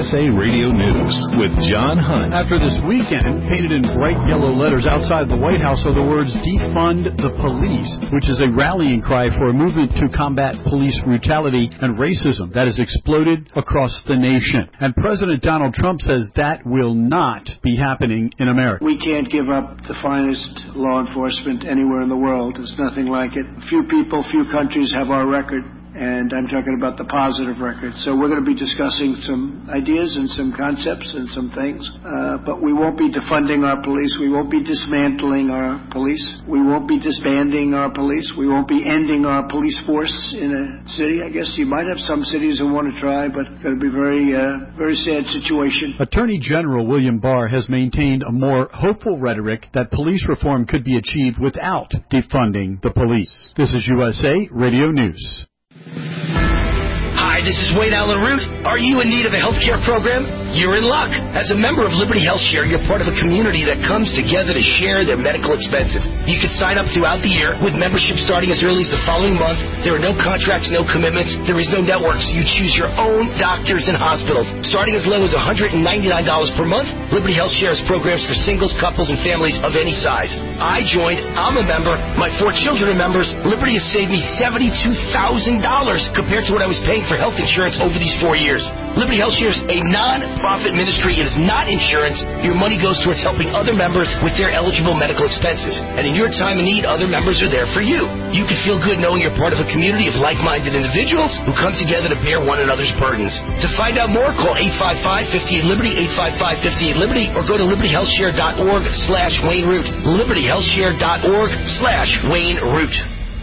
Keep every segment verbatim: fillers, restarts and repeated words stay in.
S A Radio News with John Hunt. After this weekend, painted in bright yellow letters outside the White House are the words "Defund the Police," which is a rallying cry for a movement to combat police brutality and racism that has exploded across the nation. And President Donald Trump says that will not be happening in America. We can't give up the finest law enforcement anywhere in the world. There's nothing like it. Few people, few countries have our record. And I'm talking about the positive record. So we're going to be discussing some ideas and some concepts and some things. Uh, but we won't be defunding our police. We won't be dismantling our police. We won't be disbanding our police. We won't be ending our police force in a city. I guess you might have some cities who want to try, but it's going to be a very, uh, very sad situation. Attorney General William Barr has maintained a more hopeful rhetoric that police reform could be achieved without defunding the police. This is U S A Radio News. Hi, this is Wayne Allen Root. Are you in need of a health care program? You're in luck. As a member of Liberty Health Share, you're part of a community that comes together to share their medical expenses. You can sign up throughout the year with membership starting as early as the following month. There are no contracts, no commitments. There is no network, so you choose your own doctors and hospitals. Starting as low as one hundred ninety-nine dollars per month, Liberty Health Share has programs for singles, couples, and families of any size. I joined. I'm a member. My four children are members. Liberty has saved me seventy-two thousand dollars compared to what I was paying for health insurance over these four years. Liberty Health Share is a non-profit ministry. It is not insurance. Your money goes towards helping other members with their eligible medical expenses. And in your time of need, other members are there for you. You can feel good knowing you're part of a community of like-minded individuals who come together to bear one another's burdens. To find out more, call eight five five, five eight Liberty, eight five five, five eight Liberty, or go to liberty health share dot org slash Wayne Root. liberty health share dot org slash Wayne Root.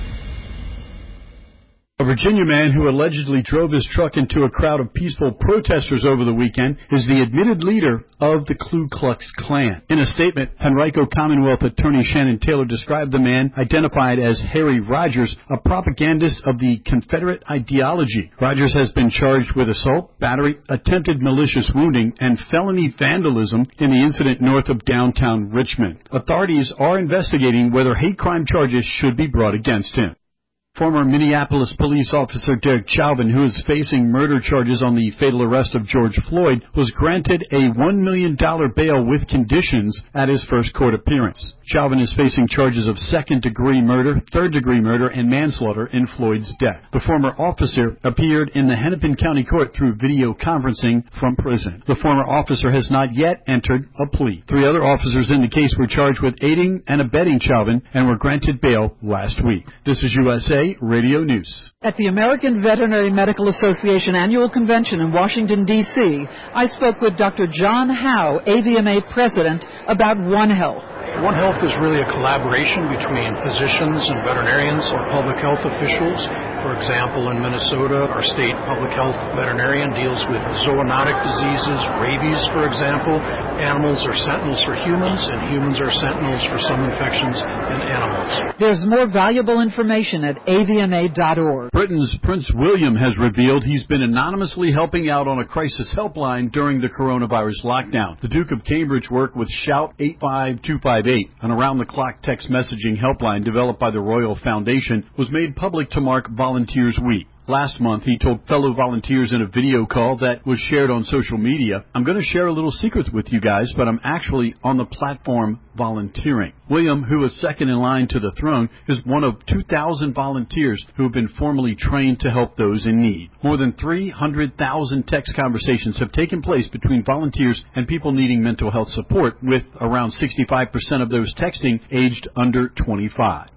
A Virginia man who allegedly drove his truck into a crowd of peaceful protesters over the weekend is the admitted leader of the Ku Klux Klan. In a statement, Henrico Commonwealth Attorney Shannon Taylor described the man, identified as Harry Rogers, a propagandist of the Confederate ideology. Rogers has been charged with assault, battery, attempted malicious wounding, and felony vandalism in the incident north of downtown Richmond. Authorities are investigating whether hate crime charges should be brought against him. Former Minneapolis police officer Derek Chauvin, who is facing murder charges on the fatal arrest of George Floyd, was granted a one million dollars bail with conditions at his first court appearance. Chauvin is facing charges of second-degree murder, third-degree murder, and manslaughter in Floyd's death. The former officer appeared in the Hennepin County Court through video conferencing from prison. The former officer has not yet entered a plea. Three other officers in the case were charged with aiding and abetting Chauvin and were granted bail last week. This is U S A Radio News. At the American Veterinary Medical Association Annual Convention in Washington, D C, I spoke with Doctor John Howe, A V M A President, about One Health. One Health is really a collaboration between physicians and veterinarians or public health officials. For example, in Minnesota, our state public health veterinarian deals with zoonotic diseases, rabies, for example. Animals are sentinels for humans, and humans are sentinels for some infections in animals. There's more valuable information at A V M A dot org. Britain's Prince William has revealed he's been anonymously helping out on a crisis helpline during the coronavirus lockdown. The Duke of Cambridge worked with Shout eight five two five eight, an around-the-clock text messaging helpline developed by the Royal Foundation, was made public to mark Volunteers Week. Last month, he told fellow volunteers in a video call that was shared on social media, "I'm going to share a little secret with you guys, but I'm actually on the platform volunteering." William, who is second in line to the throne, is one of two thousand volunteers who have been formally trained to help those in need. More than three hundred thousand text conversations have taken place between volunteers and people needing mental health support, with around sixty-five percent of those texting aged under twenty-five.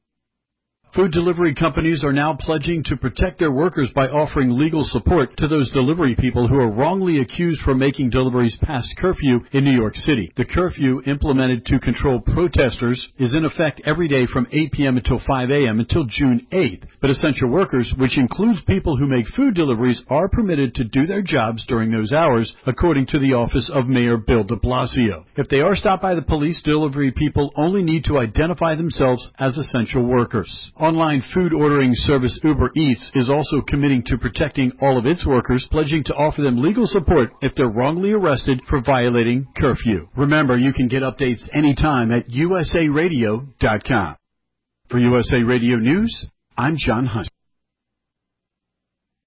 Food delivery companies are now pledging to protect their workers by offering legal support to those delivery people who are wrongly accused for making deliveries past curfew in New York City. The curfew, implemented to control protesters, is in effect every day from eight p.m. until five a.m. until June eighth. But essential workers, which includes people who make food deliveries, are permitted to do their jobs during those hours, according to the office of Mayor Bill de Blasio. If they are stopped by the police, delivery people only need to identify themselves as essential workers. Online food ordering service Uber Eats is also committing to protecting all of its workers, pledging to offer them legal support if they're wrongly arrested for violating curfew. Remember, you can get updates anytime at U S A radio dot com. For U S A Radio News, I'm John Hunt.